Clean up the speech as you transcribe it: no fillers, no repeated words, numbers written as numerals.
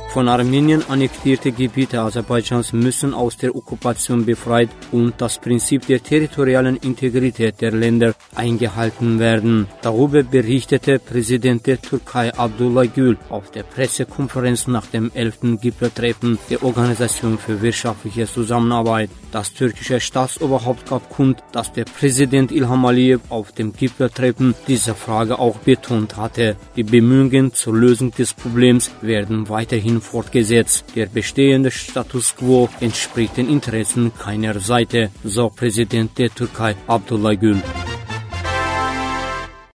Von Armenien annektierte Gebiete Aserbaidschans müssen aus der Okkupation befreit und das Prinzip der territorialen Integrität der Länder eingehalten werden. Darüber berichtete Präsident der Türkei Abdullah Gül auf der Pressekonferenz nach dem 11. Gipfeltreffen der Organisation für wirtschaftliche Zusammenarbeit. Das türkische Staatsoberhaupt gab kund, dass der Präsident Ilham Aliyev auf dem Gipfeltreffen diese Frage auch betont hatte. Die Bemühungen zur Lösung des Problems werden weiterhin fortgesetzt. Der bestehende Status quo entspricht den Interessen keiner Seite, so Präsident der Türkei Abdullah Gül.